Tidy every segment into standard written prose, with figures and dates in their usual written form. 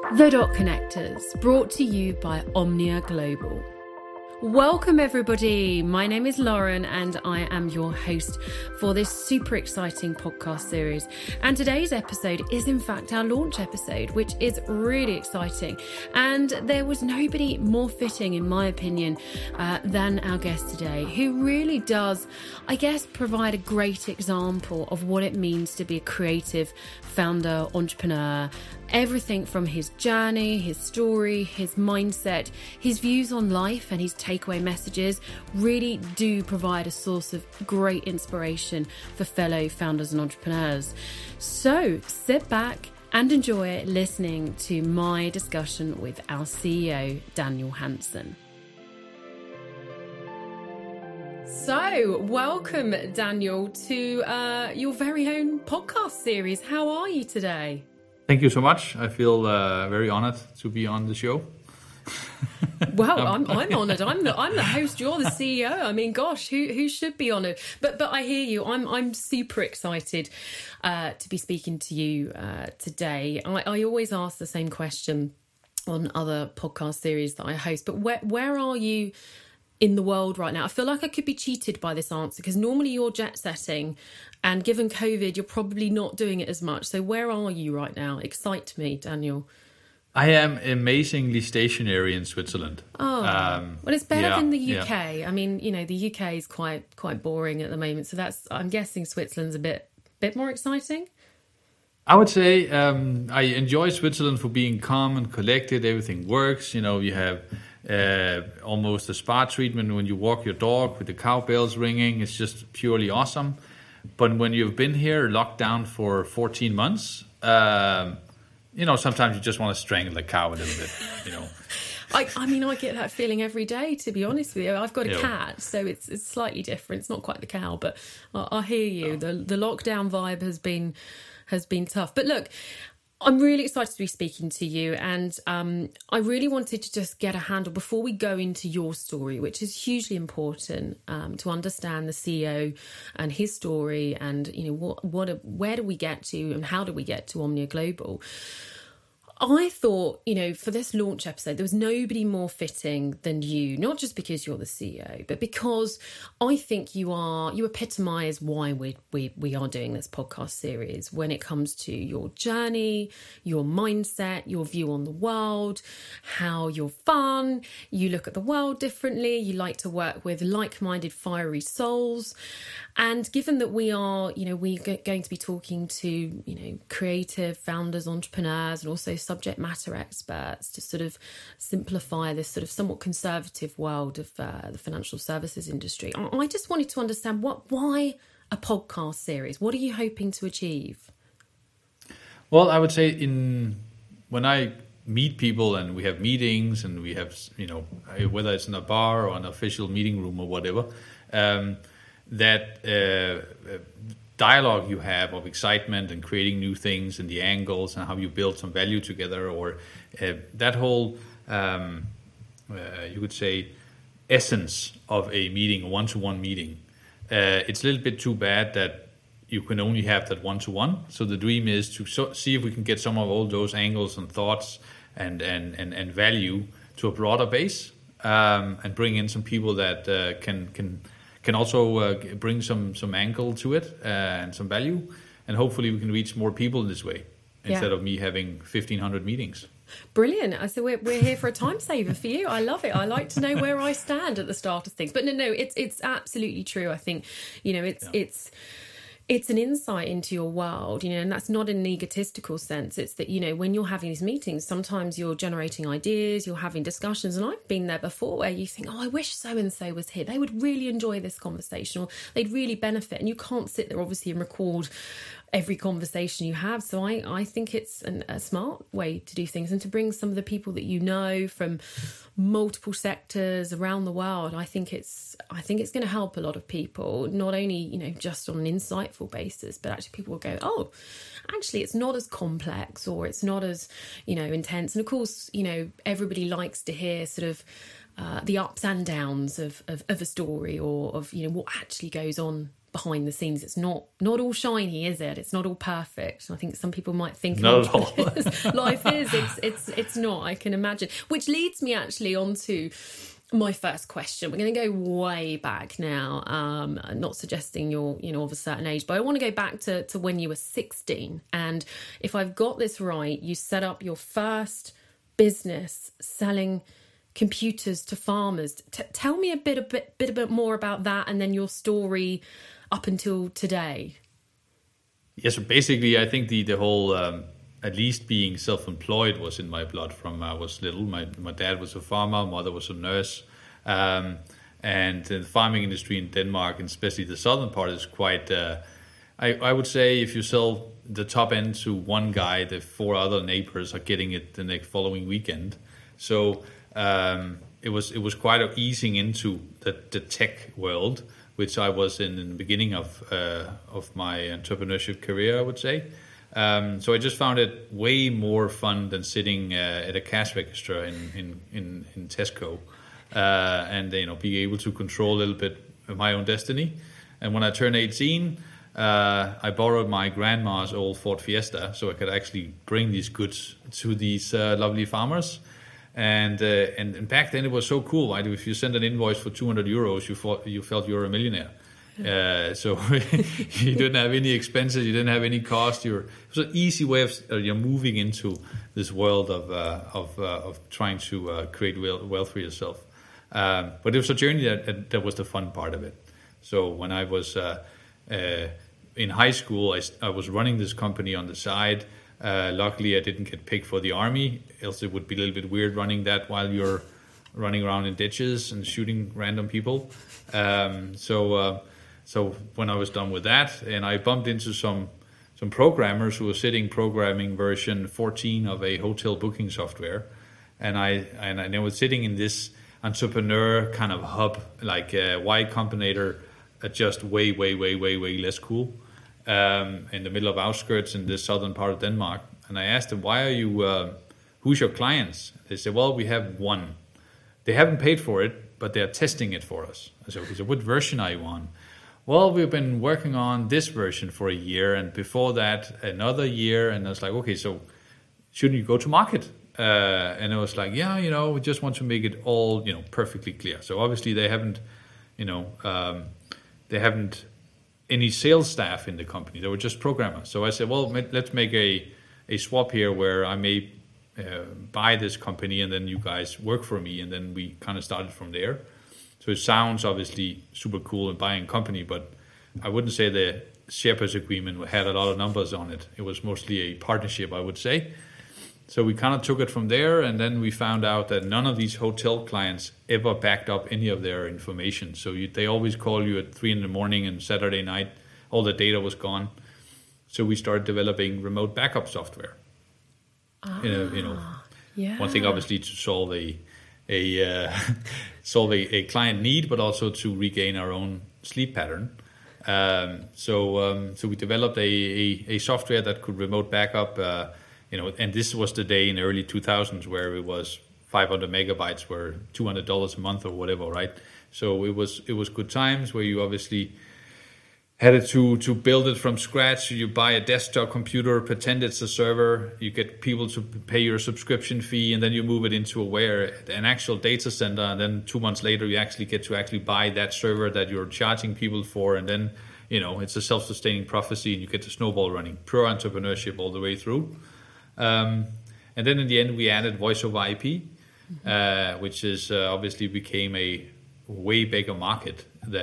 The Dot Connectors, brought to you by Omnia Global. Welcome everybody, my name is Lauren and I am your host for this super exciting podcast series, and today's episode is in fact our launch episode, which is really exciting, and there was nobody more fitting in my opinion than our guest today, who really does, I guess, provide a great example of what it means to be a creative founder, entrepreneur. Everything from his journey, his story, his mindset, his views on life and his takeaway messages really do provide a source of great inspiration for fellow founders and entrepreneurs. So sit back and enjoy listening to my discussion with our CEO, Daniel Hansen. So, welcome, Daniel, to your very own podcast series. How are you today? Thank you so much. I feel very honored to be on the show. Well, I'm honoured. I'm the host. You're the CEO. I mean, gosh, who should be honoured? But I hear you. I'm super excited to be speaking to you today. I always ask the same question on other podcast series that I host. But where are you in the world right now? I feel like I could be cheated by this answer because normally you're jet setting, and given COVID, you're probably not doing it as much. So where are you right now? Excite me, Daniel. I am amazingly stationary in Switzerland. Oh, well, it's better than the UK. Yeah. I mean, you know, the UK is quite boring at the moment. So I'm guessing Switzerland's a bit more exciting. I would say I enjoy Switzerland for being calm and collected. Everything works. You know, you have almost a spa treatment when you walk your dog with the cowbells ringing. It's just purely awesome. But when you've been here locked down for 14 months, you know, sometimes you just want to strangle the cow a little bit, you know. I mean, I get that feeling every day, to be honest with you. I've got a cat, so it's slightly different. It's not quite the cow, but I hear you. The lockdown vibe has been tough. But look, I'm really excited to be speaking to you, and I really wanted to just get a handle before we go into your story, which is hugely important to understand the CEO and his story, and you know where do we get to, and how do we get to Omnia Global. I thought, you know, for this launch episode, there was nobody more fitting than you, not just because you're the CEO, but because I think you epitomise why we are doing this podcast series when it comes to your journey, your mindset, your view on the world, how you're fun, you look at the world differently, you like to work with like-minded, fiery souls. And given that we're going to be talking to, you know, creative founders, entrepreneurs, and also subject matter experts to sort of simplify this sort of somewhat conservative world of the financial services industry, I just wanted to understand why a podcast series? What are you hoping to achieve? Well, I would say when I meet people and we have meetings and we have, you know, whether it's in a bar or an official meeting room or whatever, that dialogue you have of excitement and creating new things and the angles and how you build some value together, or that whole, you could say, essence of a meeting, a one-to-one meeting. It's a little bit too bad that you can only have that one-to-one. So the dream is to see if we can get some of all those angles and thoughts and value to a broader base, and bring in some people that can also bring some angle to it and some value, and hopefully we can reach more people this way instead of me having 1,500 meetings. Brilliant. So we're here for a time saver for you. I love it. I like to know where I stand at the start of things. But no, it's absolutely true. I think, you know, it's an insight into your world, you know, and that's not in an egotistical sense. It's that, you know, when you're having these meetings, sometimes you're generating ideas, you're having discussions. And I've been there before where you think, oh, I wish so-and-so was here. They would really enjoy this conversation, or they'd really benefit. And you can't sit there, obviously, and record every conversation you have. So I think it's a smart way to do things, and to bring some of the people that you know from multiple sectors around the world. I think it's going to help a lot of people, not only, you know, just on an insightful basis, but actually people will go, oh, actually it's not as complex, or it's not as, you know, intense. And of course, you know, everybody likes to hear sort of the ups and downs of a story, or of, you know, what actually goes on behind the scenes. It's not all shiny, is it? It's not all perfect. I think some people might think not at all. Life is. It's not. I can imagine. Which leads me actually onto my first question. We're going to go way back now. I'm not suggesting you're, of a certain age, but I want to go back to when you were 16. And if I've got this right, you set up your first business selling computers to farmers. Tell me a bit more about that, and then your story up until today. Yeah, so basically, I think the whole at least being self-employed was in my blood from I was little. My dad was a farmer, mother was a nurse, and the farming industry in Denmark, and especially the southern part, is quite. I would say if you sell the top end to one guy, the 4 other neighbors are getting it the next following weekend. So it was quite easing into the tech world, which I was in the beginning of my entrepreneurship career, I would say. So I just found it way more fun than sitting at a cash register in Tesco, and being able to control a little bit of my own destiny. And when I turned 18, I borrowed my grandma's old Ford Fiesta so I could actually bring these goods to these lovely farmers. And back then it was so cool, right? If you sent an invoice for 200 euros, you felt you were a millionaire. So you didn't have any expenses, you didn't have any cost. It was an easy way of you're moving into this world of trying to create wealth for yourself. But it was a journey that was the fun part of it. So when I was in high school, I was running this company on the side. Luckily, I didn't get picked for the army, else it would be a little bit weird running that while you're running around in ditches and shooting random people. So when I was done with that, and I bumped into some programmers who were sitting programming version 14 of a hotel booking software, and I was sitting in this entrepreneur kind of hub, like Y Combinator, just way less cool. In the middle of outskirts in the southern part of Denmark. And I asked them, why are you, who's your clients? They said, well, we have one. They haven't paid for it, but they're testing it for us. I said, what version are you on? Well, we've been working on this version for a year, and before that, another year. And I was like, okay, so shouldn't you go to market? And I was like, yeah, we just want to make it all, perfectly clear. So obviously they haven't any sales staff in the company. They were just programmers. So I said, well, let's make a swap here where I may buy this company and then you guys work for me. And then we kind of started from there. So it sounds obviously super cool in buying a company, but I wouldn't say the share purchase agreement had a lot of numbers on it. It was mostly a partnership, I would say. So we kind of took it from there, and then we found out that none of these hotel clients ever backed up any of their information. So they always call you at 3 a.m. and Saturday night. All the data was gone. So we started developing remote backup software. Yeah. One thing obviously to solve a client need, but also to regain our own sleep pattern. So we developed a software that could remote backup. And this was the day in the early 2000s where it was 500 megabytes were $200 a month or whatever, right? So it was good times where you obviously had to build it from scratch. You buy a desktop computer, pretend it's a server, you get people to pay your subscription fee, and then you move it into an actual data center, and then 2 months later you actually get to buy that server that you're charging people for, and then it's a self-sustaining prophecy, and you get the snowball running. Pure entrepreneurship all the way through. And then in the end, we added voice over IP, which is obviously became a way bigger market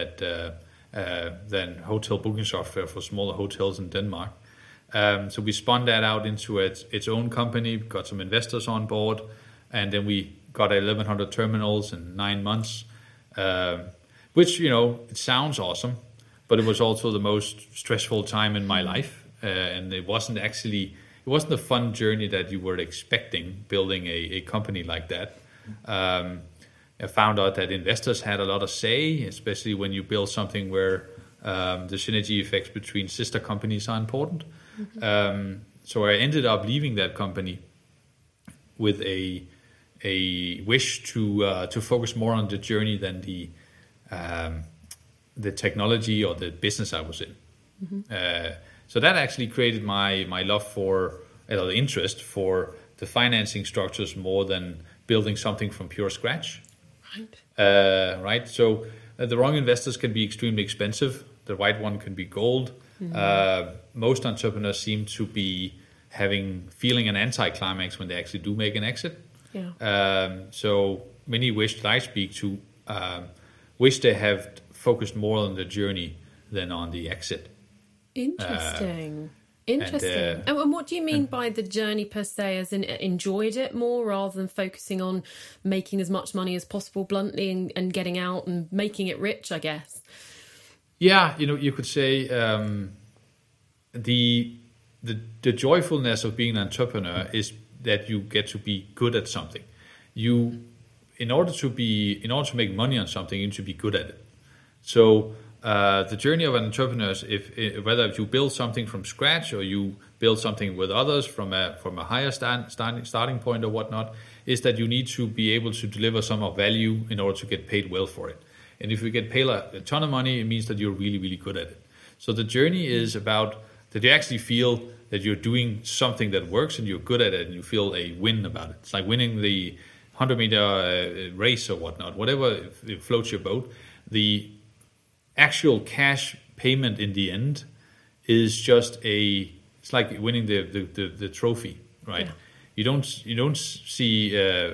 than hotel booking software for smaller hotels in Denmark. So we spun that out into its own company, got some investors on board, and then we got 1,100 terminals in 9 months, which, it sounds awesome, but it was also the most stressful time in my life. And it wasn't a fun journey that you were expecting building a company like that. I found out that investors had a lot of say, especially when you build something where the synergy effects between sister companies are important. Mm-hmm. So I ended up leaving that company with a wish to focus more on the journey than the technology or the business I was in. So that actually created my love for, the interest for the financing structures more than building something from pure scratch. Right. Right. So the wrong investors can be extremely expensive. The right one can be gold. Most entrepreneurs seem to be feeling an anticlimax when they actually do make an exit. Yeah. So many that I speak to wish they have focused more on the journey than on the exit. Interesting. And what do you mean by the journey per se, as in enjoyed it more rather than focusing on making as much money as possible bluntly and getting out and making it rich, I guess? Yeah, you could say the joyfulness of being an entrepreneur is that you get to be good at something. In order to make money on something, you need to be good at it. So the journey of an entrepreneur is whether you build something from scratch or you build something with others from a higher starting point or whatnot, is that you need to be able to deliver some of value in order to get paid well for it. And if you get paid a ton of money, it means that you're really, really good at it. So the journey is about that you actually feel that you're doing something that works and you're good at it and you feel a win about it. It's like winning the 100-meter race or whatnot, whatever it floats your boat. The actual cash payment in the end is just it's like winning the trophy, right? Yeah. You don't see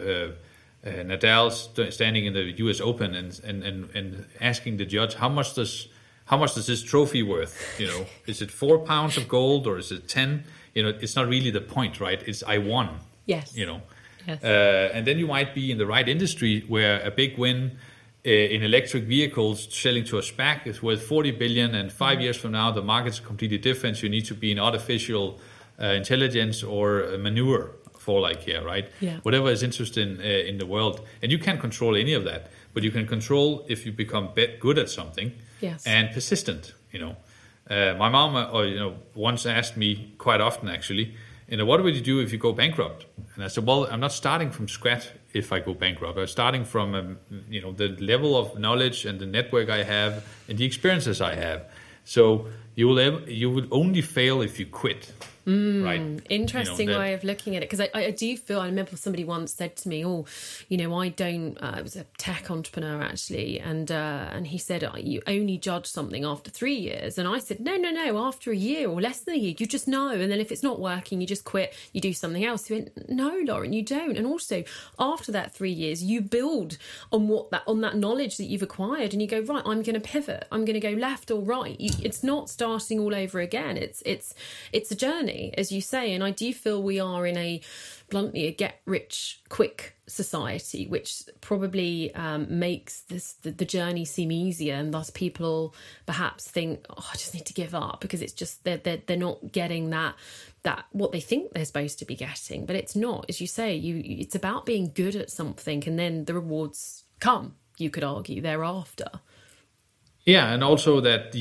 Nadal standing in the U.S. Open and asking the judge how much does this trophy worth? Is it 4 pounds of gold or is it 10? It's not really the point, right? It's I won. Yes. Yes. And then you might be in the right industry where a big win in electric vehicles selling to a SPAC is worth 40 billion, and 5 years from now the market's completely different. So you need to be in artificial intelligence or manure for right? Yeah. Whatever is interesting in the world, and you can't control any of that, but you can control if you become good at something. Yes. And persistent. My mom once asked me quite often actually, what would you do if you go bankrupt? And I said, well, I'm not starting from scratch if I go bankrupt. I'm starting from the level of knowledge and the network I have and the experiences I have. So you will only fail if you quit. Right. Interesting way of looking at it, because I do feel, I remember somebody once said to me, I don't, it was a tech entrepreneur actually, and he said, you only judge something after 3 years. And I said, no, after a year or less than a year, you just know. And then if it's not working, you just quit, you do something else. He went, no, Lauren, you don't. And also after that 3 years, you build on that knowledge that you've acquired, and you go, right, I'm going to pivot, I'm going to go left or right. It's not starting all over again. It's a journey, as you say, and I do feel we are in a get-rich-quick society, which probably makes the journey seem easier, and thus people perhaps think, I just need to give up because it's just they're not getting that what they think they're supposed to be getting. But it's not, as you say, it's about being good at something, and then the rewards come, you could argue, thereafter. Yeah, and also that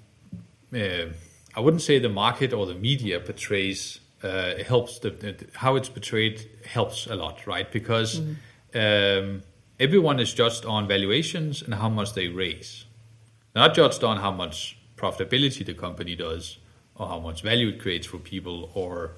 I wouldn't say the market or the media portrays helps. How it's portrayed helps a lot, right? Because everyone is judged on valuations and how much they raise, not judged on how much profitability the company does or how much value it creates for people or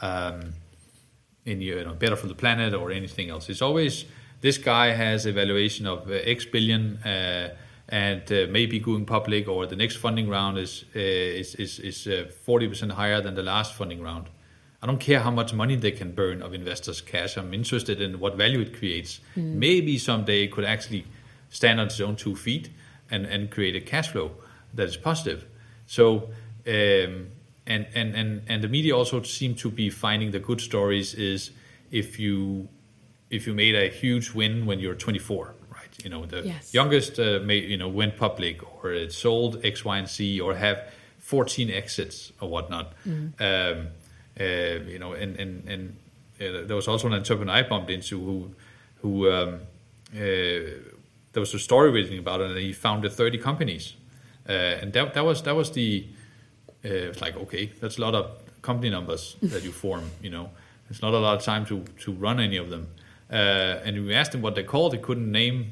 better for the planet or anything else. It's always this guy has a valuation of X billion. And maybe going public, or the next funding round is 40% higher than the last funding round. I don't care how much money they can burn of investors' cash. I'm interested in what value it creates. Maybe someday it could actually stand on its own 2 feet and create a cash flow that is positive. So and the media also seem to be finding the good stories is if you made a huge win when you're 24. Yes. Youngest went public, or it sold X, Y, and Z, or have 14 exits or whatnot. And there was also an entrepreneur I bumped into who there was a story written about it, and he founded 30 companies, and that was the it's like, okay, that's a lot of company numbers that you form. It's not a lot of time to run any of them. And we asked him what they called. He couldn't name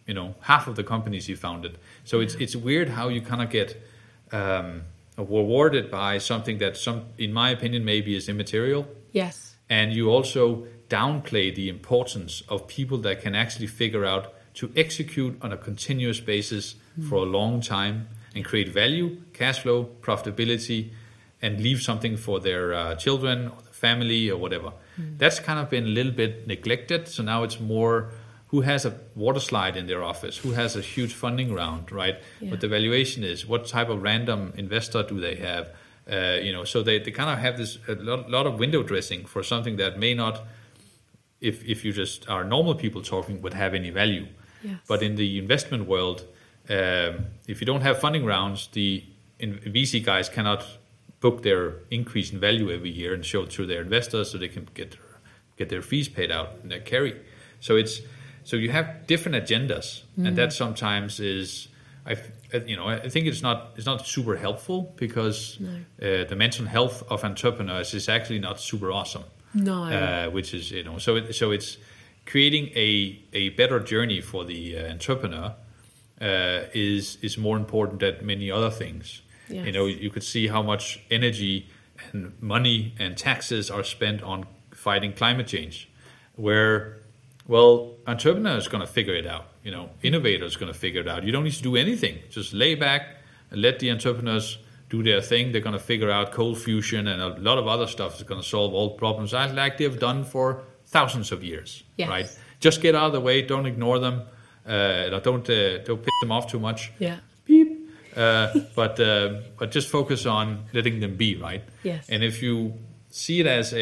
half of the companies he founded. So it's weird how you kind of get rewarded by something that in my opinion, maybe is immaterial. Yes. And you also downplay the importance of people that can actually figure out to execute on a continuous basis for a long time and create value, cash flow, profitability, and leave something for their children or the family or whatever. That's kind of been a little bit neglected. So now it's more who has a water slide in their office, who has a huge funding round, right? Yeah. What the valuation is, what type of random investor do they have? So they kind of have this a lot of window dressing for something that may not, if you just are normal people talking, would have any value. Yes. But in the investment world, if you don't have funding rounds, the VC guys cannot book their increase in value every year and show it to their investors so they can get their fees paid out and their carry. So you have different agendas, and that sometimes is, I think it's not super helpful because the mental health of entrepreneurs is actually not super awesome. No, which is so it's creating a better journey for the entrepreneur is more important than many other things. Yes. You could see how much energy and money and taxes are spent on fighting climate change, where, well, entrepreneurs are going to figure it out. Innovators are going to figure it out. You don't need to do anything. Just lay back and let the entrepreneurs do their thing. They're going to figure out cold fusion and a lot of other stuff is going to solve all problems like they've done for thousands of years. Yes. Right? Just get out of the way. Don't ignore them. Don't piss them off too much. Yeah. Beep. But just focus on letting them be, right? Yes. And if you see it as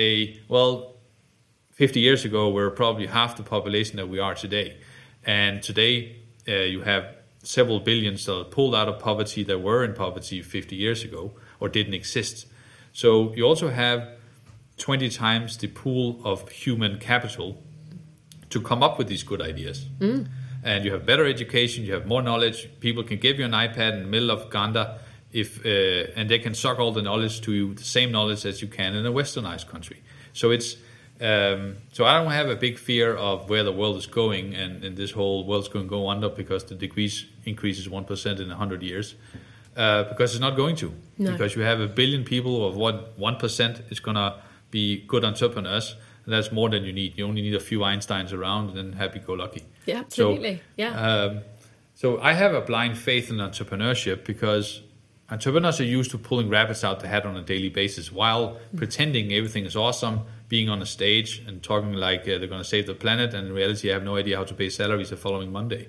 50 years ago, we're probably half the population that we are today. And today, you have several billions that are pulled out of poverty that were in poverty 50 years ago or didn't exist. So you also have 20 times the pool of human capital to come up with these good ideas. And you have better education, you have more knowledge. People can give you an iPad in the middle of Uganda, and they can suck all the knowledge to you, the same knowledge as you can in a westernized country. So it's so I don't have a big fear of where the world is going, and this whole world's going to go under because the degrees increases 1% in 100 years, because it's not going to. No. Because you have 1 billion people of what 1% is going to be good entrepreneurs. And that's more than you need. You only need a few Einsteins around and then happy-go-lucky. Yeah, absolutely. So I have a blind faith in entrepreneurship because entrepreneurs are used to pulling rabbits out the hat on a daily basis while pretending everything is awesome, being on a stage and talking like they're going to save the planet, and in reality I have no idea how to pay salaries the following Monday.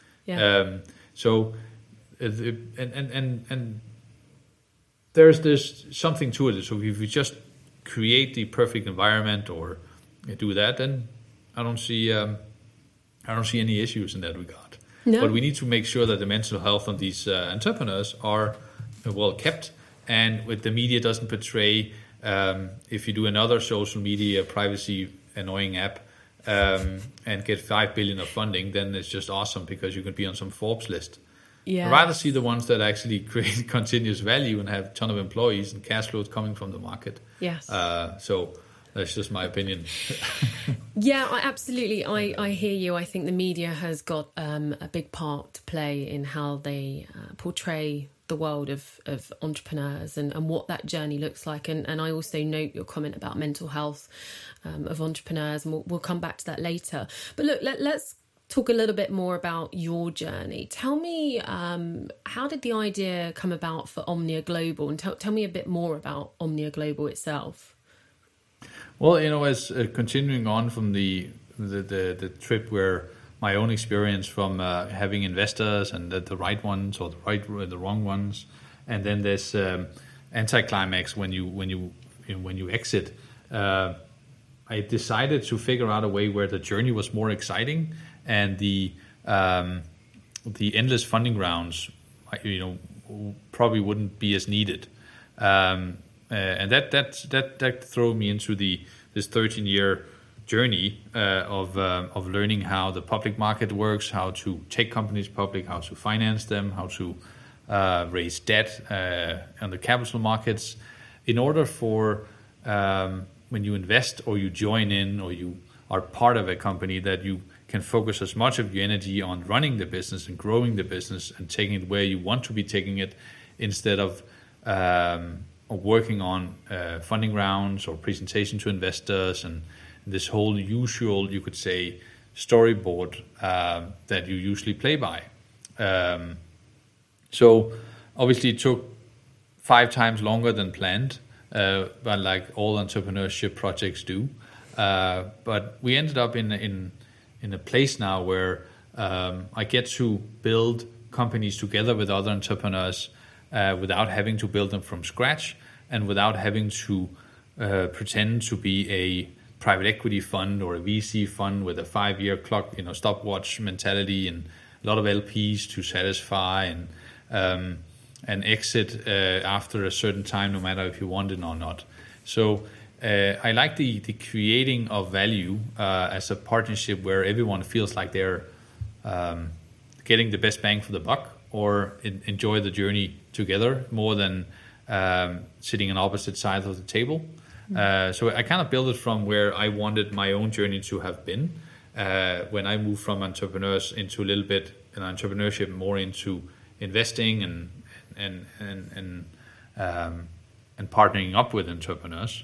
And there's something to it. So if you just create the perfect environment or do that, then I don't see any issues in that regard. No. But we need to make sure that the mental health of these entrepreneurs are well kept, and with the media doesn't portray. If you do another social media privacy annoying app and get 5 billion of funding, then it's just awesome because you can be on some Forbes list. Yeah. I'd rather see the ones that actually create continuous value and have a ton of employees and cash flows coming from the market. Yes. So that's just my opinion. Yeah, absolutely. I hear you. I think the media has got a big part to play in how they portray the world of entrepreneurs and what that journey looks like. And I also note your comment about mental health of entrepreneurs, and we'll come back to that later. But look, let's talk a little bit more about your journey. Tell me, how did the idea come about for Omnia Global? And tell me a bit more about Omnia Global itself. Well, as continuing on from the trip where my own experience from having investors and the right ones or the wrong ones, and then there's anticlimax when you exit. I decided to figure out a way where the journey was more exciting, and the endless funding rounds, probably wouldn't be as needed. And that threw me into this 13-year journey of learning how the public market works, how to take companies public, how to finance them, how to raise debt on the capital markets, in order for when you invest or you join in or you are part of a company, that you can focus as much of your energy on running the business and growing the business and taking it where you want to be taking it, instead of working on funding rounds or presentation to investors and this whole usual, you could say, storyboard that you usually play by. So obviously it took 5 times longer than planned, but like all entrepreneurship projects do. But we ended up in a place now where I get to build companies together with other entrepreneurs without having to build them from scratch, and without having to pretend to be a private equity fund or a VC fund with a 5-year clock, stopwatch mentality, and a lot of LPs to satisfy, and exit after a certain time, no matter if you want it or not. So I like the creating of value as a partnership where everyone feels like they're getting the best bang for the buck, or enjoy the journey together more than sitting on opposite sides of the table. So I kind of built it from where I wanted my own journey to have been when I moved from entrepreneurs into a little bit in entrepreneurship, more into investing and partnering up with entrepreneurs.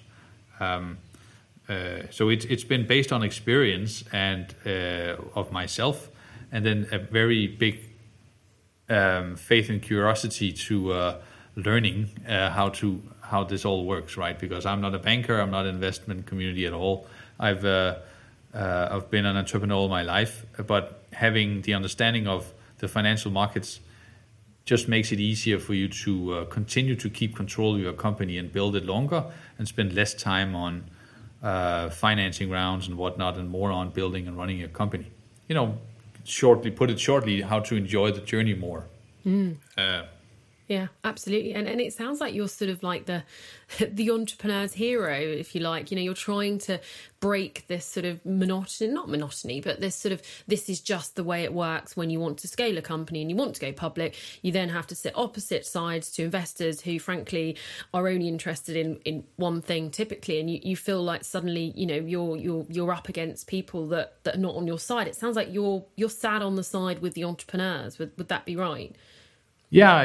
So it's been based on experience and of myself, and then a very big faith and curiosity to learning how this all works, right? Because I'm not a banker, I'm not an investment community at all. I've been an entrepreneur all my life, but having the understanding of the financial markets just makes it easier for you to continue to keep control of your company and build it longer, and spend less time on financing rounds and whatnot, and more on building and running your company. Put it shortly, how to enjoy the journey more. Yeah, absolutely. And it sounds like you're sort of like the entrepreneur's hero, if you like. You're trying to break this sort of not monotony, but this is just the way it works when you want to scale a company and you want to go public. You then have to sit opposite sides to investors who, frankly, are only interested in one thing typically, and you feel like suddenly, you're up against people that are not on your side. It sounds like you're sat on the side with the entrepreneurs. Would that be right? Yeah,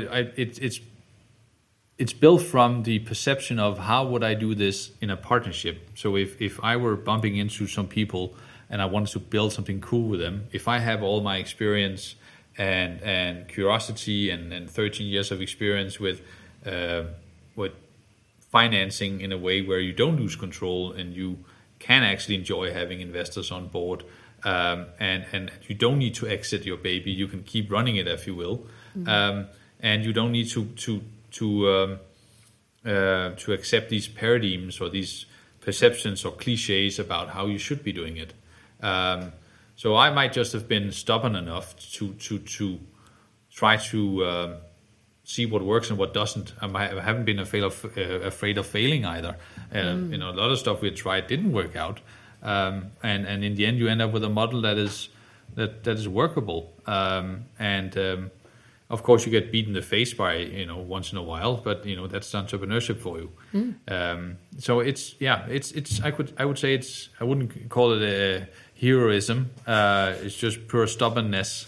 it's built from the perception of how would I do this in a partnership. So if I were bumping into some people and I wanted to build something cool with them, if I have all my experience and curiosity and 13 years of experience with financing in a way where you don't lose control and you can actually enjoy having investors on board, and you don't need to exit your baby, you can keep running it if you will. And you don't need to accept these paradigms or these perceptions or cliches about how you should be doing it. So I might just have been stubborn enough to try to see what works and what doesn't. I haven't been afraid of failing either. A lot of stuff we tried didn't work out, and in the end you end up with a model that is workable. Of course, you get beaten in the face by once in a while, but that's entrepreneurship for you. So it's I would say I wouldn't call it a heroism. It's just pure stubbornness.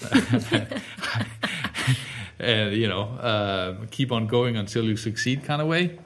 Keep on going until you succeed, kind of way.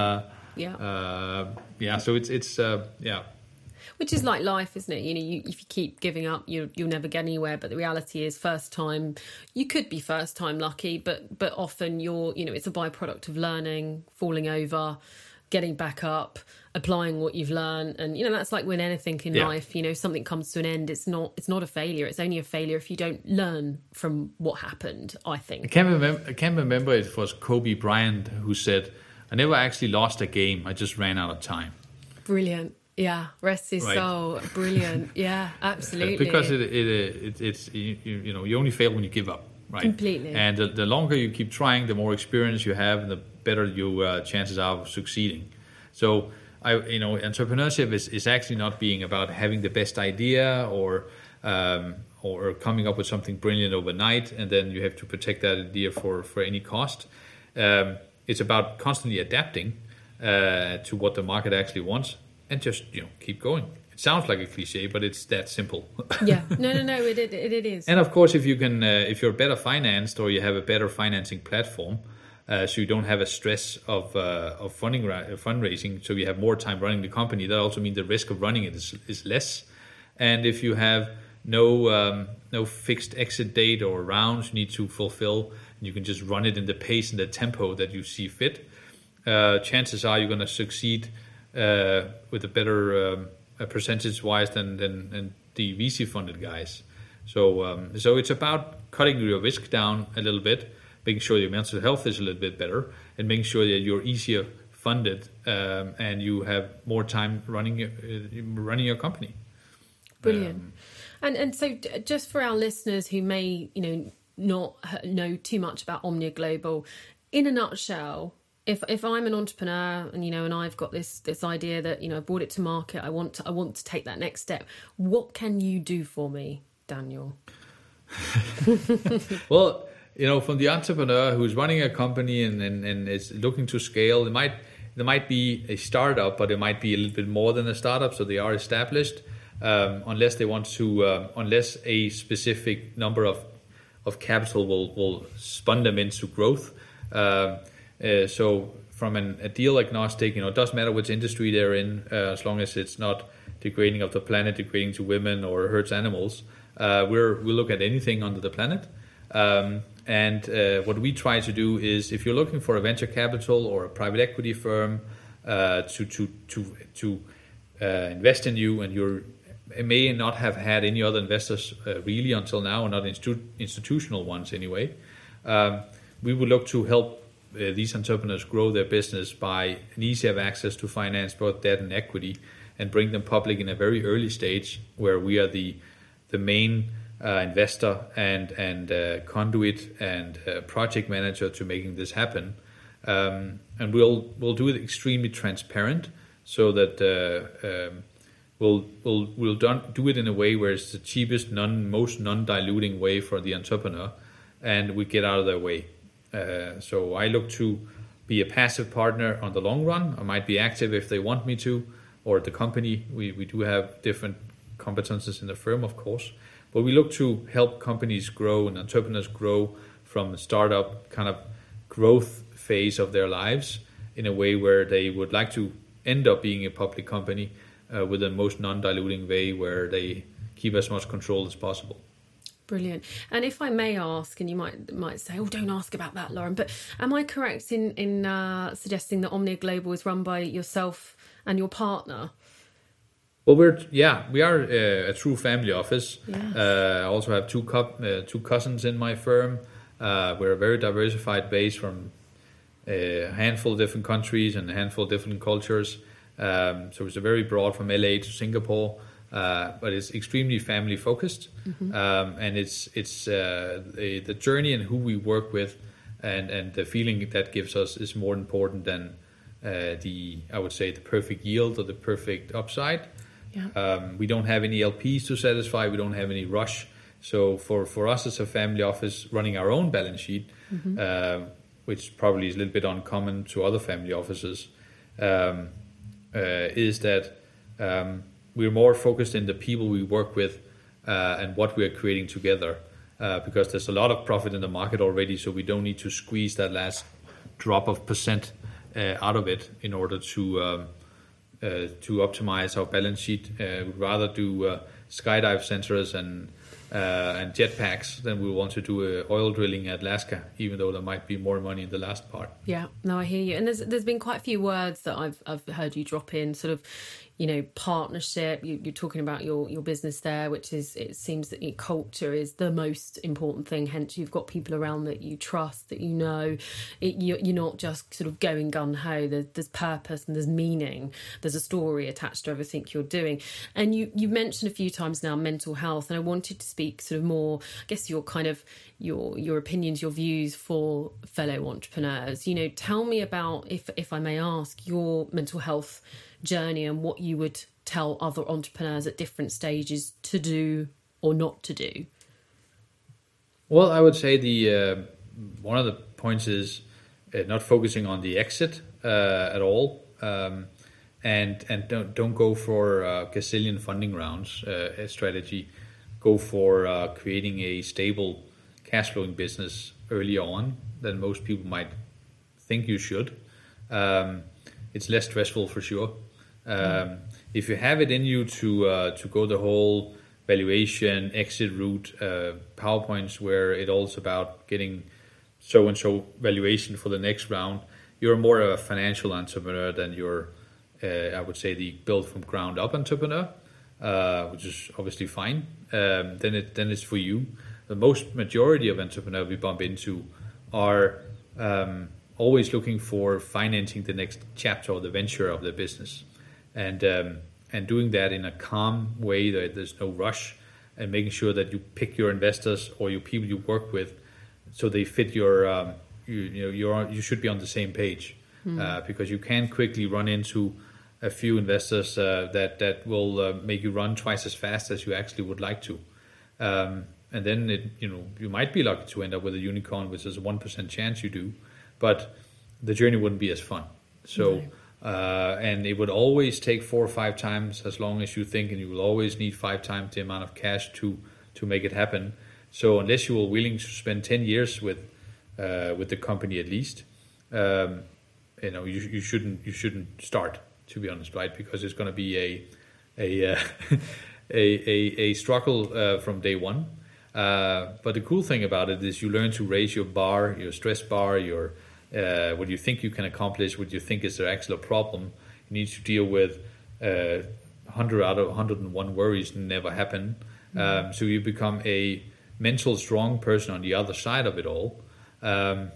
So it's. Which is like life, isn't it? If you keep giving up, you'll never get anywhere. But the reality is, first time, you could be first time lucky, but often it's a byproduct of learning, falling over, getting back up, applying what you've learned, and that's like with anything in life. Something comes to an end. It's not a failure. It's only a failure if you don't learn from what happened, I think. I can't remember if it was Kobe Bryant who said, "I never actually lost a game. I just ran out of time." Brilliant. Yeah, rest his soul. Brilliant. Yeah, absolutely. Because it's you only fail when you give up, right? Completely. And the longer you keep trying, the more experience you have, and the better your chances are of succeeding. So entrepreneurship is actually not being about having the best idea or coming up with something brilliant overnight, and then you have to protect that idea for any cost. It's about constantly adapting to what the market actually wants. And just keep going. It sounds like a cliche, but it's that simple. Yeah, no, it is. And of course, if you can, if you're better financed or you have a better financing platform, so you don't have a stress of fundraising, so you have more time running the company. That also means the risk of running it is less. And if you have no fixed exit date or rounds you need to fulfill, and you can just run it in the pace and the tempo that you see fit, chances are you're going to succeed with a better percentage-wise than the VC-funded guys. So it's about cutting your risk down a little bit, making sure your mental health is a little bit better, and making sure that you're easier funded and you have more time running your company. Brilliant. And so just for our listeners who may, not know too much about Omnia Global, in a nutshell, if I'm an entrepreneur and, and I've got this idea that, I've brought it to market, I want to take that next step, what can you do for me, Daniel? Well, from the entrepreneur who's running a company and is looking to scale, there might be a startup, but it might be a little bit more than a startup, so they are established. Unless they want to, unless a specific number of capital will spun them into growth. So from a deal agnostic, it doesn't matter which industry they're in, as long as it's not degrading of the planet, degrading to women or hurts animals. We'll look at anything under the planet. And what we try to do is, if you're looking for a venture capital or a private equity firm to invest in you, and you may not have had any other investors really until now, or not institutional ones anyway, we would look to help these entrepreneurs grow their business by an easy access to finance, both debt and equity, and bring them public in a very early stage where we are the main investor and conduit and project manager to making this happen. And we'll do it extremely transparent, so that we'll do it in a way where it's the cheapest, most non-diluting way for the entrepreneur, and we get out of their way. So I look to be a passive partner on the long run. I might be active if they want me to, or the company. We do have different competences in the firm, of course, but we look to help companies grow and entrepreneurs grow from a startup kind of growth phase of their lives in a way where they would like to end up being a public company with the most non-diluting way where they keep as much control as possible. Brilliant. And if I may ask, and you might say, "Oh, don't ask about that, Lauren," but am I correct in suggesting that Omnia Global is run by yourself and your partner? Well, we are a true family office. Yes. I also have two cousins in my firm. We're a very diversified base from a handful of different countries and a handful of different cultures. So it's very broad, from LA to Singapore, but it's extremely family focused. Mm-hmm. And it's the journey and who we work with and the feeling that gives us is more important than I would say the perfect yield or the perfect upside. Yeah. We don't have any LPs to satisfy. We don't have any rush. So for us as a family office running our own balance sheet, mm-hmm. Which probably is a little bit uncommon to other family offices, is that we're more focused in the people we work with and what we are creating together, because there's a lot of profit in the market already, so we don't need to squeeze that last drop of percent out of it in order to optimize our balance sheet. We'd rather do skydive centers and jetpacks than we want to do oil drilling at Alaska, even though there might be more money in the last part. Yeah, no, I hear you. And there's been quite a few words that I've heard you drop in, sort of, partnership. You're talking about your business there, which is, it seems that culture is the most important thing. Hence, you've got people around that you trust, that you're not just sort of going gun ho. There's purpose and there's meaning. There's a story attached to everything you're doing. And you mentioned a few times now mental health, and I wanted to speak sort of more, I guess, your kind of your opinions, your views for fellow entrepreneurs. Tell me about, if I may ask, your mental health journey and what you would tell other entrepreneurs at different stages to do or not to do. Well, I would say the one of the points is not focusing on the exit at all, and don't go for gazillion funding rounds strategy. Go for creating a stable cash flowing business earlier on than most people might think you should. It's less stressful for sure. If you have it in you to go the whole valuation exit route, PowerPoints where it all's about getting so and so valuation for the next round, you're more of a financial entrepreneur than you're, I would say, the build from ground up entrepreneur, which is obviously fine. Then it's for you. The most majority of entrepreneurs we bump into are always looking for financing the next chapter or the venture of their business, and doing that in a calm way. That there's no rush, and making sure that you pick your investors or your people you work with, so they fit your. You should be on the same page, because you can quickly run into a few investors that will make you run twice as fast as you actually would like to. And then you might be lucky to end up with a unicorn, which is a 1% chance you do, but the journey wouldn't be as fun. So, and it would always take 4 or 5 times as long as you think, and you will always need 5 times the amount of cash to make it happen. So unless you are willing to spend 10 years with the company at least, you shouldn't start, to be honest, right? Because it's going to be a struggle from day one. But the cool thing about it is you learn to raise your bar, your stress bar, your what you think you can accomplish, what you think is the actual problem. You need to deal with 100 out of 101 worries never happen. So you become a mental strong person on the other side of it all, and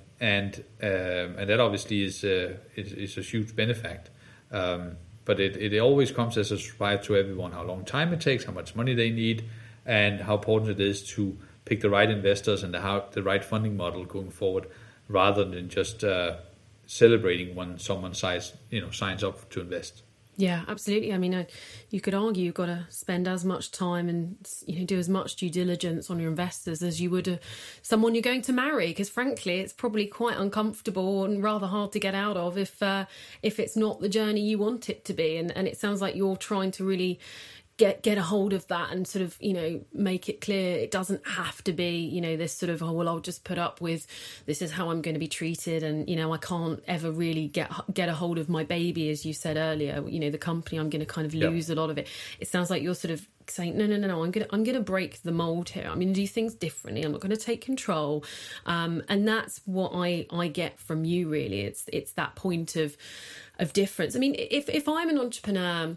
that obviously is a huge benefit. But it always comes as a surprise to everyone how long time it takes, how much money they need, and how important it is to pick the right investors and the right funding model going forward, rather than just celebrating when someone signs up to invest. Yeah, absolutely. I mean, you could argue you've got to spend as much time and do as much due diligence on your investors as you would someone you're going to marry, because frankly, it's probably quite uncomfortable and rather hard to get out of if it's not the journey you want it to be. And it sounds like you're trying to really get a hold of that and sort of, make it clear it doesn't have to be, this sort of, I'll just put up with, this is how I'm going to be treated. And, I can't ever really get a hold of my baby, as you said earlier, the company, I'm going to kind of lose a lot of it. It sounds like you're sort of saying, no, I'm going to break the mold here. I'm going to do things differently. I'm not going to take control. And that's what I get from you, really. It's that point of difference. I mean, if I'm an entrepreneur,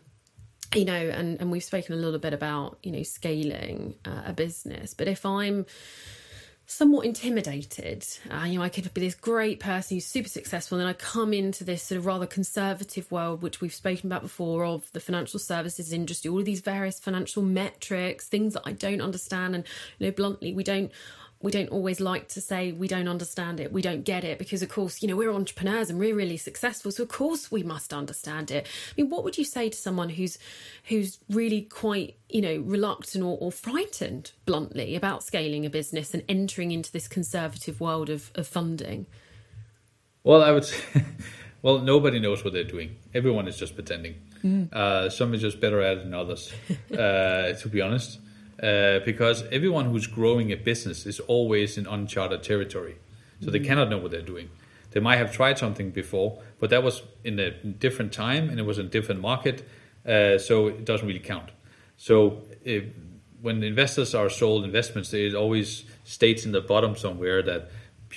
and we've spoken a little bit about, scaling a business. But if I'm somewhat intimidated, I could be this great person who's super successful, and then I come into this sort of rather conservative world, which we've spoken about before, of the financial services industry, all of these various financial metrics, things that I don't understand. And, bluntly, we don't always like to say we don't understand it, we don't get it, because of course, we're entrepreneurs and we're really successful, so of course we must understand it. I mean, what would you say to someone who's really quite, reluctant or frightened, bluntly, about scaling a business and entering into this conservative world of funding? Well, I would say, nobody knows what they're doing. Everyone is just pretending. Some are just better at it than others, to be honest. Because everyone who's growing a business is always in uncharted territory. So they cannot know what they're doing. They might have tried something before, but that was in a different time and it was in a different market, so it doesn't really count. So when investors are sold investments, it always states in the bottom somewhere that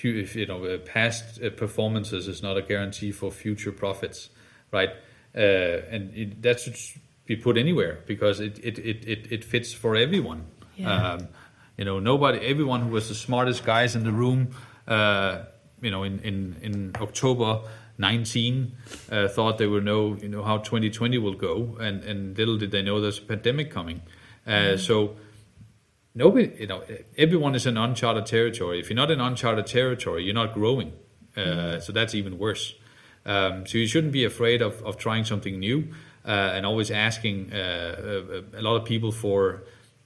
past performances is not a guarantee for future profits, right? And that should be put anywhere, because it fits for everyone. Yeah. Everyone who was the smartest guys in the room, in October 19, thought they would know, how 2020 will go, and little did they know there's a pandemic coming. So nobody, everyone is in uncharted territory. If you're not in uncharted territory, you're not growing. So that's even worse. So you shouldn't be afraid of trying something new. And always asking a lot of people for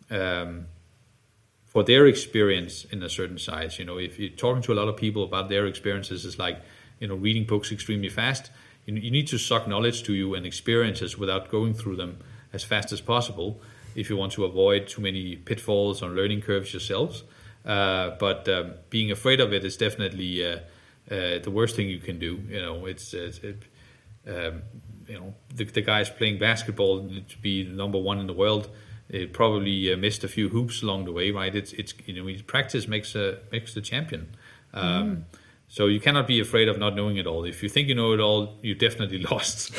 their experience in a certain size. If you're talking to a lot of people about their experiences, it's like reading books extremely fast. you need to suck knowledge to you and experiences without going through them as fast as possible if you want to avoid too many pitfalls or learning curves yourselves. But being afraid of it is definitely the worst thing you can do. The guys playing basketball to be number one in the world, it probably missed a few hoops along the way, right? Practice makes the champion. So you cannot be afraid of not knowing it all. If you think you know it all, you definitely lost.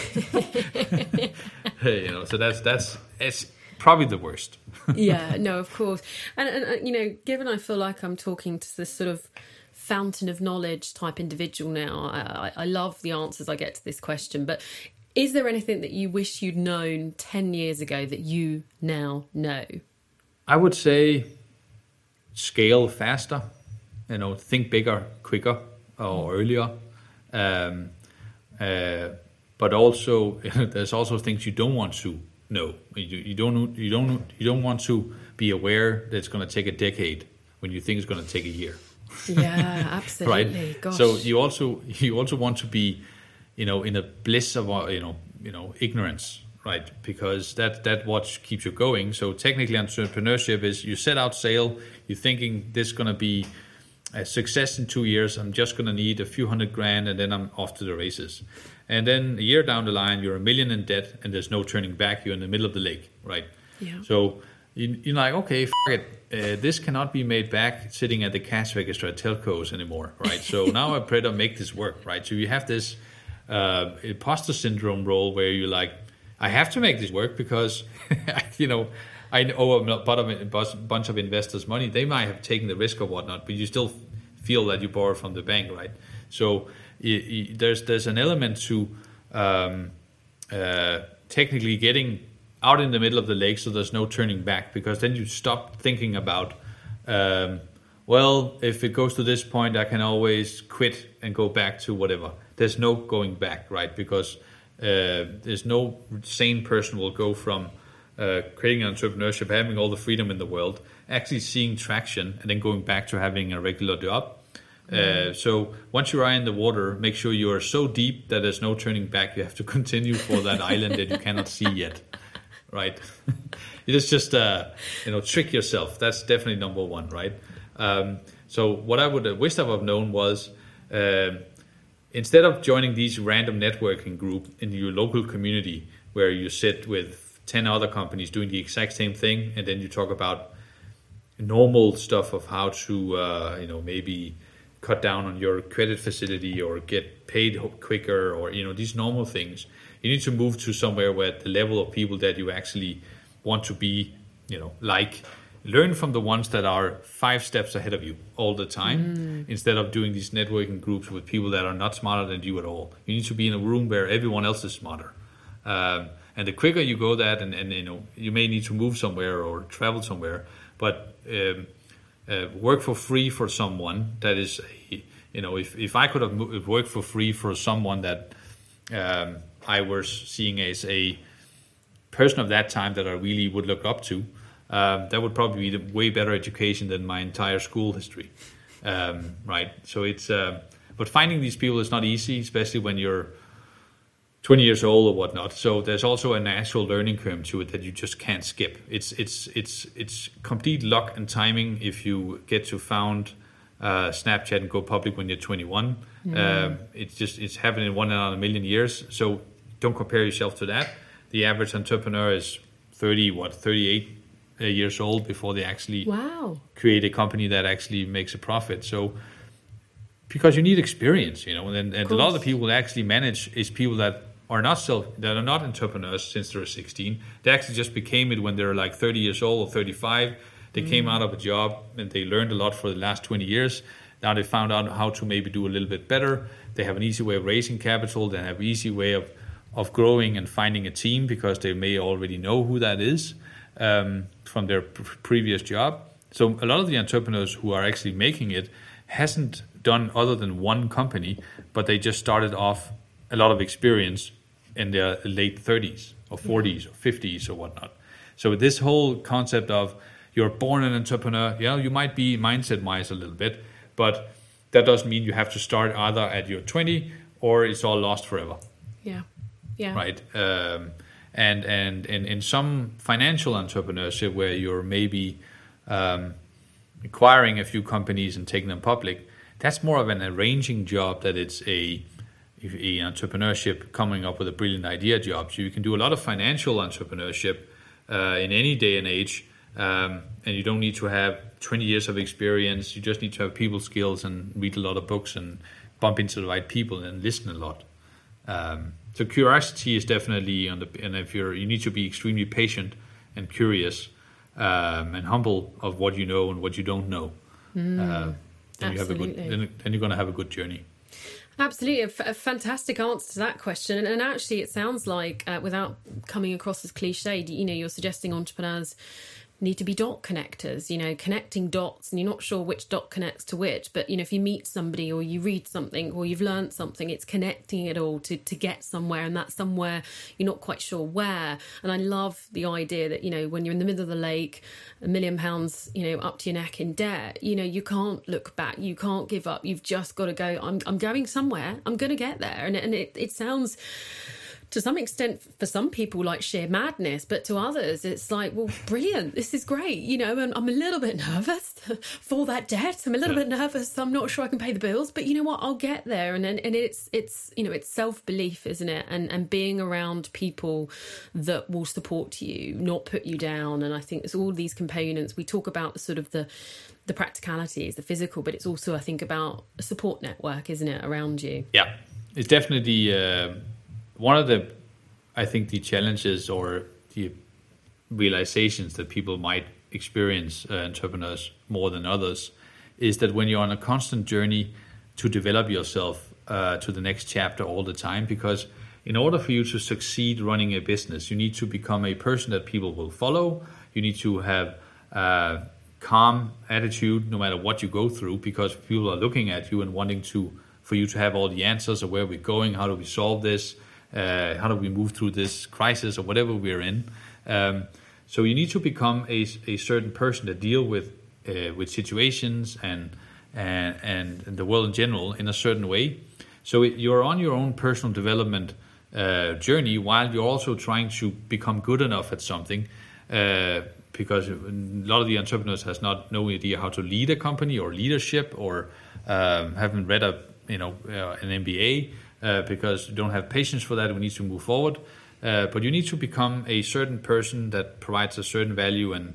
So it's probably the worst. Yeah, no, of course. And given I feel like I'm talking to this sort of fountain of knowledge type individual now, I love the answers I get to this question, but is there anything that you wish you'd known 10 years ago that you now know? I would say scale faster, think bigger, quicker or earlier. But also, there's also things you don't want to know. You don't want to be aware that it's going to take a decade when you think it's going to take a year. Yeah, absolutely. Right. Gosh. So you also want to be, in a bliss of ignorance, right? Because that what keeps you going. So technically, entrepreneurship is you set out sail. You're thinking this is going to be a success in 2 years. I'm just going to need a few $100,000 and then I'm off to the races. And then a year down the line, you're $1 million in debt and there's no turning back. You're in the middle of the lake, right? Yeah. So you're like, okay, it. This cannot be made back sitting at the cash register at Telcos anymore, right? So now I better make this work, right? So you have this imposter syndrome role where you're like, I have to make this work because, I owe a bunch of investors money. They might have taken the risk or whatnot, but you still feel that you borrowed from the bank, right? So there's an element to technically getting out in the middle of the lake so there's no turning back, because then you stop thinking about, if it goes to this point, I can always quit and go back to whatever. There's no going back, right? Because there's no sane person will go from creating entrepreneurship, having all the freedom in the world, actually seeing traction, and then going back to having a regular job. So once you are in the water, make sure you are so deep that there's no turning back. You have to continue for that island that you cannot see yet, right? It is just, trick yourself. That's definitely number one, right? So what I would wish I would have known was, instead of joining these random networking group in your local community where you sit with 10 other companies doing the exact same thing, and then you talk about normal stuff of how to, maybe cut down on your credit facility or get paid quicker, or, these normal things. You need to move to somewhere where the level of people that you actually want to be, learn from the ones that are 5 steps ahead of you all the time, instead of doing these networking groups with people that are not smarter than you at all. You need to be in a room where everyone else is smarter. And the quicker you go that, and you may need to move somewhere or travel somewhere, but work for free for someone that is, if I could have worked for free for someone that I was seeing as a person of that time that I really would look up to, that would probably be the way better education than my entire school history, right? So but finding these people is not easy, especially when you're 20 years old or whatnot. So there's also a natural learning curve to it that you just can't skip. It's complete luck and timing if you get to found Snapchat and go public when you're 21. It's happened in 1 in a million years. So don't compare yourself to that. The average entrepreneur is 38 years old before they actually create a company that actually makes a profit. So because you need experience, and a lot of the people that actually manage is people that are not entrepreneurs since they're 16. They actually just became it when they're like 30 years old or 35. They came out of a job and they learned a lot for the last 20 years. Now they found out how to maybe do a little bit better. They have an easy way of raising capital. They have an easy way of growing and finding a team, because they may already know who that is from their previous job. So a lot of the entrepreneurs who are actually making it hasn't done other than one company, but they just started off a lot of experience in their late 30s or 40s or 50s or whatnot. So this whole concept of you're born an entrepreneur, you might be mindset-wise a little bit, but that doesn't mean you have to start either at your 20 or it's all lost forever. Yeah. Yeah. Right. And in some financial entrepreneurship where you're maybe acquiring a few companies and taking them public, that's more of an arranging job that it's a entrepreneurship coming up with a brilliant idea job. So you can do a lot of financial entrepreneurship in any day and age, and you don't need to have 20 years of experience. You just need to have people skills and read a lot of books and bump into the right people and listen a lot. So curiosity is definitely and if you need to be extremely patient and curious and humble of what you know and what you don't know. Then you're going to have a good journey. Absolutely, a fantastic answer to that question. And actually, it sounds like, without coming across as cliched, you're suggesting entrepreneurs need to be dot connectors, connecting dots, and you're not sure which dot connects to which. But, if you meet somebody or you read something or you've learned something, it's connecting it all to get somewhere, and that somewhere you're not quite sure where. And I love the idea that, when you're in the middle of the lake, £1 million, up to your neck in debt, you can't look back, you can't give up. You've just got to go, I'm going somewhere, I'm going to get there. And it sounds, to some extent, for some people, like sheer madness, but to others, it's like, well, brilliant, this is great, and I'm a little bit nervous for that debt. I'm a little bit nervous. I'm not sure I can pay the bills, but you know what? I'll get there. And it's it's self-belief, isn't it? And being around people that will support you, not put you down. And I think it's all these components. We talk about the sort of the practicalities, the physical, but it's also, I think, about a support network, isn't it, around you? Yeah, it's definitely one of the, I think, the challenges or the realizations that people might experience, entrepreneurs more than others, is that when you're on a constant journey to develop yourself to the next chapter all the time, because in order for you to succeed running a business, you need to become a person that people will follow. You need to have a calm attitude no matter what you go through, because people are looking at you and wanting for you to have all the answers of where we're going, how do we solve this, how do we move through this crisis or whatever we're in. So you need to become a certain person to deal with situations and the world in general in a certain way. So you're on your own personal development journey while you're also trying to become good enough at something, because a lot of the entrepreneurs has no idea how to lead a company or leadership, or haven't read an MBA. Because you don't have patience for that, we need to move forward. But you need to become a certain person that provides a certain value and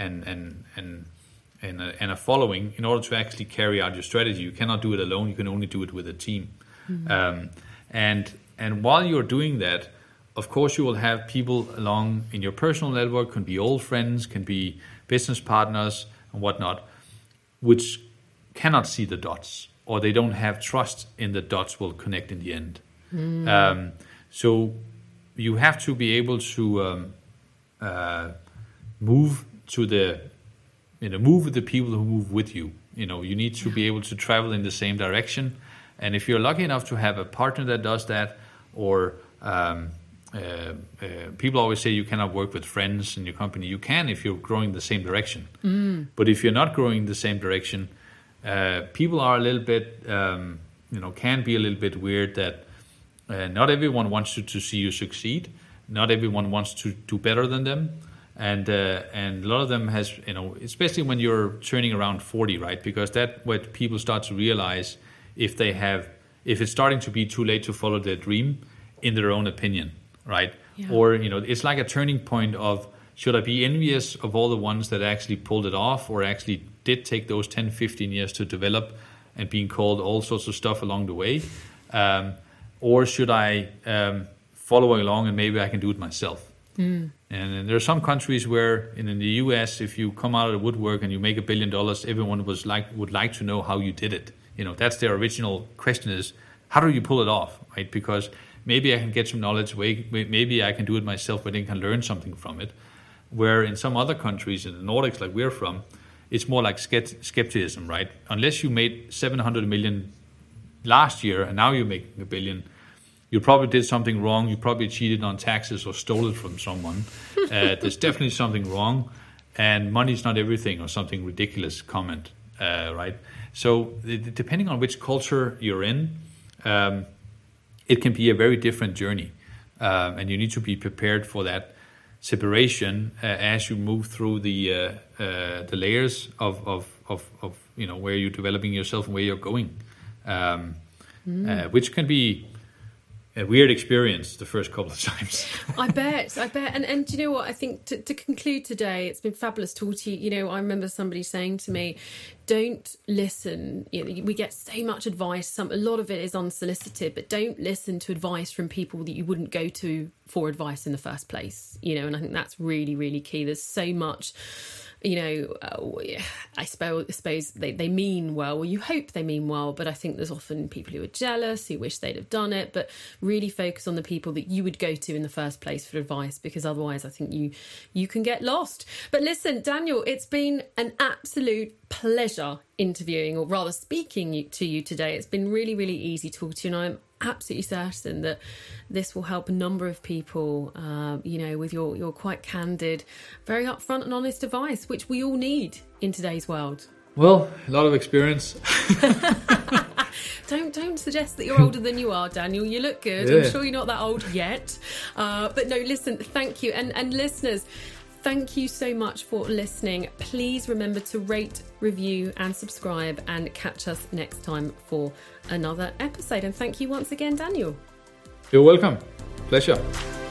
a following in order to actually carry out your strategy. You cannot do it alone. You can only do it with a team. Mm-hmm. And while you're doing that, of course, you will have people along in your personal network, can be old friends, can be business partners and whatnot, which cannot see the dots, or they don't have trust in the dots will connect in the end. So you have to be able to move with the people who move with you. You need to be able to travel in the same direction. And if you're lucky enough to have a partner that does that, or people always say you cannot work with friends in your company. You can if you're growing the same direction. But if you're not growing the same direction, people are a little bit, can be a little bit weird that not everyone wants to see you succeed. Not everyone wants to do better than them. And a lot of them has, especially when you're turning around 40, right? Because that's what people start to realize if it's starting to be too late to follow their dream in their own opinion, right? Yeah. Or, it's like a turning point of, should I be envious of all the ones that actually pulled it off or actually did take those 10, 15 years to develop and being called all sorts of stuff along the way? Or should I follow along and maybe I can do it myself? And there are some countries where, in the US, if you come out of the woodwork and you make $1 billion, everyone would like to know how you did it. That's their original question is, how do you pull it off, right? Because maybe I can get some knowledge, maybe I can do it myself, but I can learn something from it. Where in some other countries, in the Nordics, like we're from, it's more like skepticism, right? Unless you made 700 million last year and now you're making $1 billion, you probably did something wrong. You probably cheated on taxes or stole it from someone. There's definitely something wrong, and money's not everything, or something ridiculous comment, right? So depending on which culture you're in, it can be a very different journey. And you need to be prepared for that separation as you move through the layers of where you're developing yourself and where you're going, which can be a weird experience the first couple of times. I bet. And do you know what? I think to conclude today, it's been fabulous talking to you. I remember somebody saying to me, don't listen. We get so much advice. A lot of it is unsolicited, but don't listen to advice from people that you wouldn't go to for advice in the first place. And I think that's really, really key. There's so much, I suppose they mean well, or you hope they mean well, but I think there's often people who are jealous, who wish they'd have done it, but really focus on the people that you would go to in the first place for advice, because otherwise I think you can get lost. But listen, Daniel, it's been an absolute pleasure interviewing, or rather speaking to you today. It's been really, really easy talking to you, and I'm absolutely certain that this will help a number of people, with your quite candid, very upfront and honest advice, which we all need in today's world. Well, a lot of experience. Don't suggest that you're older than you are, Daniel. You look good. Yeah. I'm sure you're not that old yet. But no, listen, thank you. And listeners, thank you so much for listening. Please remember to rate, review and subscribe, and catch us next time for another episode. And thank you once again, Daniel. You're welcome. Pleasure.